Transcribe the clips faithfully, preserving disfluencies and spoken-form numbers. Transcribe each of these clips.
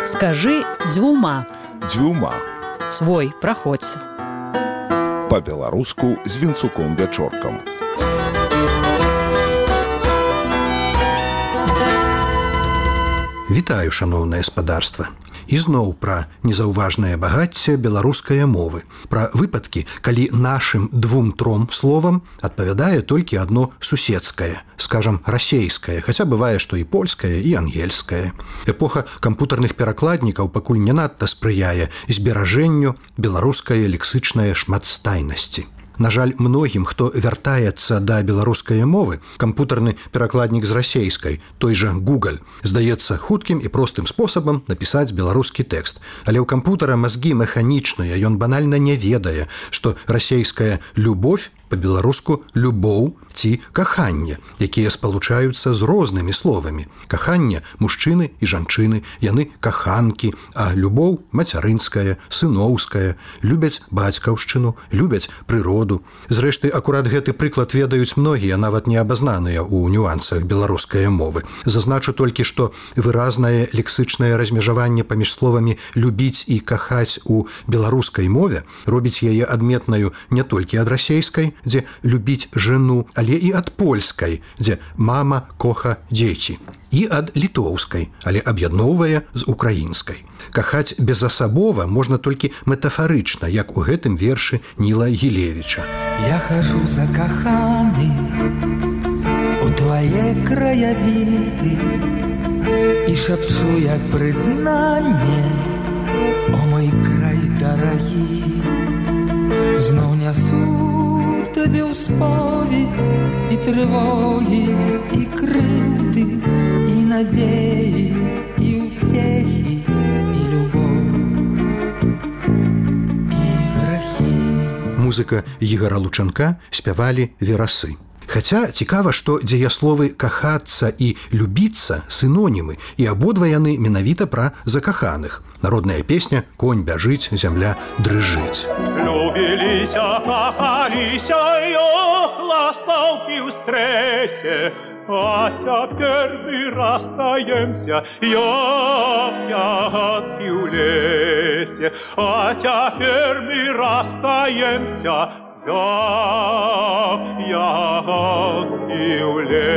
Скажи дзвюма. Дзвюма. Свой, праходзь. Па-беларуску з Вінцуком Вячоркам. Вітаю, шаноўнае спадарства. Ізноў пра незаўважнае багацце беларускае мовы, пра выпадкі, калі нашым двум-тром словам адпавядае толькі адно суседскае, скажам, расейскае, хаця бывае, што і польскае, і ангельскае. Эпоха кампутарных перакладнікаў пакуль не надта спрыяе зберажэнню беларускай лексычнай шматстайнасці. На жаль, многім, хто вяртаецца да беларускай мовы, кампутарны перакладнік з расейскай, той жа Google, здаецца хуткім і простым спосабам напісаць беларускі тэкст. Але ў кампутара мазгі механічныя, ён банальна не ведае, што расейская любовь па-беларуску любоў ці каханне, якія спалучаюцца з рознымі словамі. Каханне мужчыны і жанчыны, яны каханкі, а любоў мацярынская, сыноўская, любяць бацькаўшчыну, любяць прыроду. Зрэшты, акурат гэты прыклад ведаюць многія, нават не абазнаныя ў нюансах беларускай мовы. Зазначу толькі, што выразнае лексычнае размежаванне паміж словамі любіць і кахаць у беларускай мове робіць яе адметнаю не толькі ад расейскай, дзе любіць жену, але і ад польскай, дзе мама коха дзеці, і ад літоўскай, але аб'ядноўвае з украінскай. Кахаць безасабова можна толькі метафарычна, як у гэтым вершы Ніла Гілевіча. Я хожу закаханы у твае краявіды і шапчу, як прызнанне, о мой край дарагі. Зноў нясу табе ў споведь і трывогі, і крыўды, і надзеі, і ўцехі, і любоў, і грахі. Музыка Ігара Лучанка спявалі верасы. Хаця цікава, што дзеясловы кахацца і любіцца сінонімы, і абодва яны менавіта пра закаханых. Народная песня «Конь бяжыць, зямля дрыжыць». Любіліся, кахаліся, ё, ластаўкі ў стрэсе, а цяпер мы расстаемся, як ягадкі ў лесе, а цяпер мы расстаемся, як ягадкі ў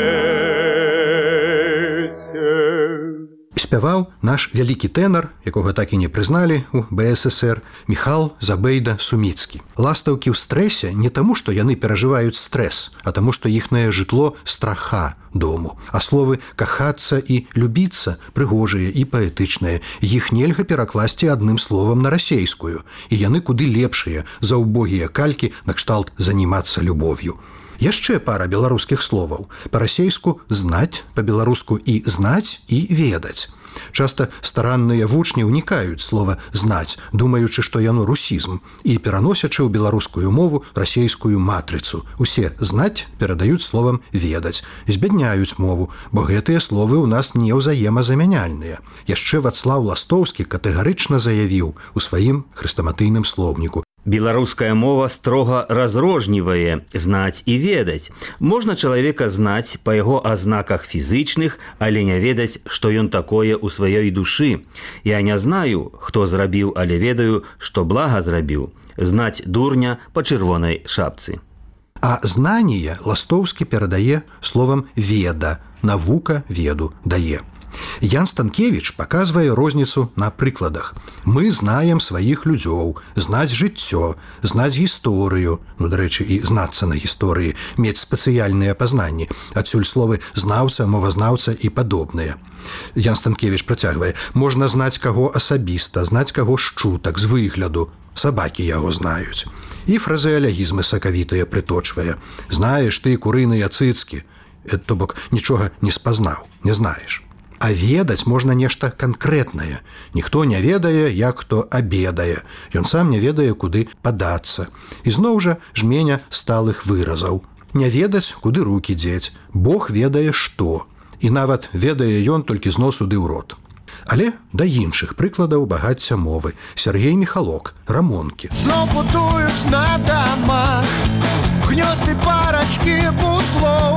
лесе. Спяваў наш вялікі тэнар, якога так і не прызналі ў бэ эс эс ер, Міхал Забейда-Суміцкі. Ластаўкі ў стрэсе не таму, што яны перажываюць стрэс, а таму, што іхнае жытло страха дому. А словы кахацца і любіцца прыгожыя і паэтычныя. Іх нельга перакласці адным словам на расейскую, і яны куды лепшыя за ўбогія калькі накшталт занімацца любов'ю. Яшчэ пара беларускіх словаў. Па-расейску «знаць», па-беларуску і «знаць» і «ведаць». Часта старанныя вучні ўнікаюць слова «знаць», думаючы, што яно русізм, і пераносячы ў беларускую мову расейскую матрыцу. Усе «знаць» перадаюць словам «ведаць», збядняюць мову, бо гэтыя словы ў нас не ўзаемазамяняльныя. Яшчэ Вацлаў Ластоўскі катэгарычна заявіў у сваім хрэстаматыйным слоўніку: беларуская мова строга разрознівае знаць і ведаць. Можна чалавека знаць па яго азнаках фізычных, але не ведаць, што ён такое ў сваёй душы. Я не знаю, хто зрабіў, але ведаю, што блага зрабіў. Знаць дурня па чырвонай шапцы. А знанне Ластоўскі перадае словам «веда», навука веду дае. Ян Станкевіч паказвае розніцу на прыкладах. Мы знаем сваіх людзёў, знаць жыццё, знаць гісторыю, ну, дарэчы, і знацца на гісторыі, мець спецыяльныя пазнанні, адсюль словы знаўца, мовазнаўца і падобныя. Ян Станкевіч працягвае: можна знаць каго асабіста, знаць каго з чутак, з выгляду, сабакі яго знаюць. І фразеалягізмы сакавітыя прыточвае: знаеш ты курыныя цыцкі, то бок нічога не спазнаў, не знаеш. А ведаць можна нешта канкрэтнае. Ніхто не ведае, як хто абедае. Ён сам не ведае, куды падацца. І зноў жа жменя сталых выразаў. Не ведаць, куды рукі дзець. Бог ведае што. І нават ведае ён толькі з носу ды ў рот. Але да іншых прыкладаў багацця мовы. Сергей Михалок, рамонкі. Зноў будуюць на дамах гнёзды парачкі буслоў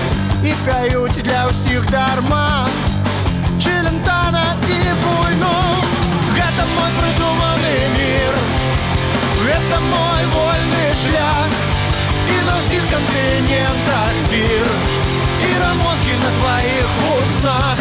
і пяюць для ўсіх дарма. Челентана і буйно континентах пир и рамонки на твоих устах.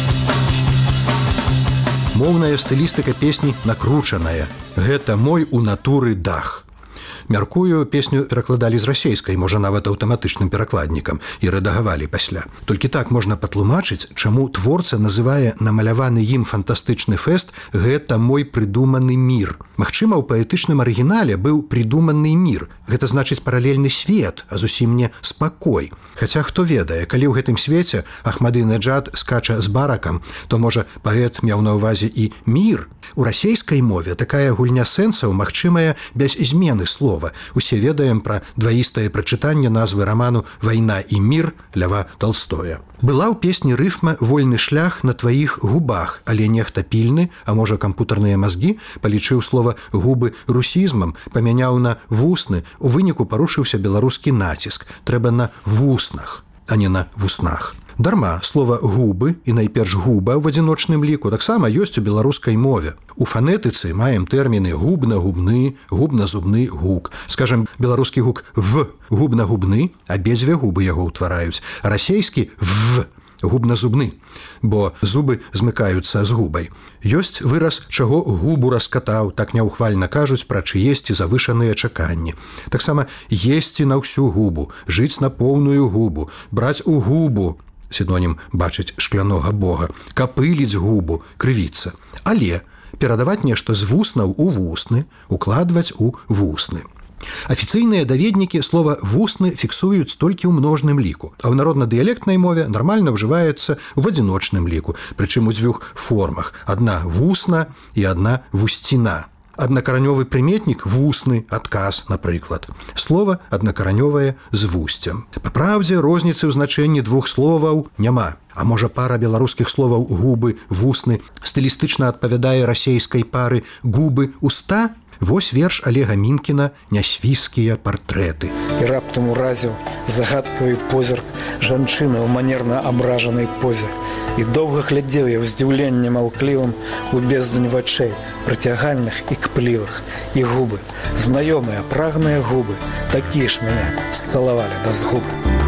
Моўная стылістыка песні накручаная. Гэта мой у натуры дах. Мяркую, песню перакладалі з расейскай, можа, нават аўтаматычным перакладнікам, і рэдагавалі пасля. Толькі так можна патлумачыць, чаму творца называе намаляваны ім фантастычны фэст «Гэта мой прыдуманы мір». Магчыма, у паэтычным арыгінале быў прыдуманы мір. Гэта значыць паралельны свет, а зусім не спакой. Хаця хто ведае, калі ў гэтым свеце Ахмадынеджад скача з баракам, то, можа, паэт меў на ўвазе і мір. У расейскай мове такая гульня сэнсаў магчымая без змены слова. Усе ведаем пра дваістае прачытанне назвы раману «Вайна і мір» Льва Толстоя. Была ў песні рыфма «Вольны шлях на тваіх губах», але нехта пільны, а можа кампутарныя мазгі, палічыў слова «губы» русізмам, памяняў на «вусны», у выніку парушыўся беларускі націск. Трэба на «вуснах», а не на «вуснах». Дарма слова «губы» і найперш «губа» ў адзіночным ліку таксама ёсць у беларускай мове. У фанетыцы маем тэрміны губна-губны, губна-зубны гук. Скажем, беларускі гук «в» губна-губны, абедзве губы яго ўтвараюць, а расейскі «в» губна-зубны, бо зубы змыкаюцца з губай. Ёсць выраз «чаго губу раскатаў», так няўхвальна кажуць пра чыесьці завышаныя чаканні. Таксама «есці на ўсю губу», «жыць на поўную губу», «браць у губу», синонім бачыць шклянога бога, капыліць губу, крывіцца. Але перадаваць нешта з вуснаў у вусны, укладваць у вусны. Афіцыйныя даведнікі слова «вусны» фіксуюць толькі ў множным ліку, а ў народна-дыялектнай мове нармальна ўжываецца ў адзіночным ліку, прычым у дзвюх формах. Адна вусна і адна вусціна. Аднакаранёвы прыметнік «вусны», адказ, напрыклад. Слова аднакаранёвае з вусцем. Па праўдзе, розніцы ў значэнні двух словаў няма. А можа, пара беларускіх словаў «губы», «вусны» стылістычна адпавядае расейскай пары «губы», «уста»? Вось верш Олега Мінкіна «Нясвійскія партрэты». І раптам уразіў загадкавы позірк жанчыны ў манерна абражанай позе. І доўга глядзеў я ў здзіўленні маўклівым у бездань вачэй, прыцягальных і кплівых. І губы, знаёмыя, прагныя губы, такія ж мяне сцалавалі да згубы.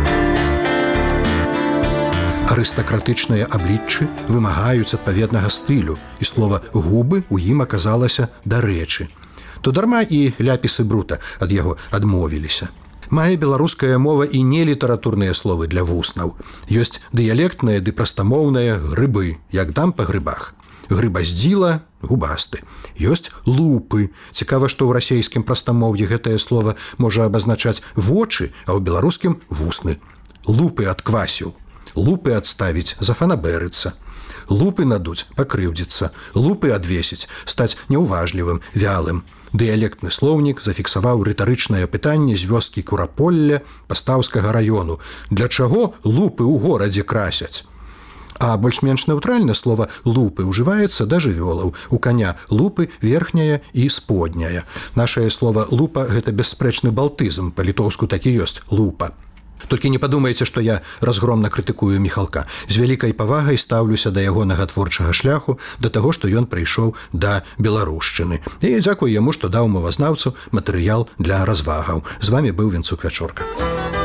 Арыстакратычныя абліччы вымагаюць адпаведнага стылю, і слова «губы» у ім аказалася дарэчы. То дарма і ляпісы брута ад яго адмовіліся. Мае беларуская мова і нелітаратурныя словы для вуснаў. Ёсць дыялектныя ды прастамоўныя грыбы, як дам па грыбах. Грыбаздзіла – губасты. Ёсць лупы. Цікава, што ў расейскім прастамоўі гэтае слова можа абазначаць вочы, а ў беларускім – вусны. Лупы адквасіў. Лупы адставіць, зафанабэрыцца. Лупы надуць, пакрыўдзіцца. Лупы адвесіць, стаць няўважлівым, вялым. Дыялектны слоўнік зафіксаваў рытарычнае пытанне з вёскі Курапolля Пастаўскага раёну. Для чаго лупы ў горадзе красяць? А больш-менш нейтральна слова «лупы» ўжываецца да жывёлаў. У каня лупы верхняя і сподняя. Нашае слова «лупа» – гэта бясспрэчны балтызм, па-літоўску так і ёсць «лупа». Толькі не падумайце, што я разгромна крытыкую Міхалка. З вялікай павагай стаўлюся да ягонага творчага шляху, да таго, што ён прыйшоў да беларушчыны. І дзякуй яму, што даў мовазнаўцу матэрыял для развагаў. З вамі быў Венцук Вячорка.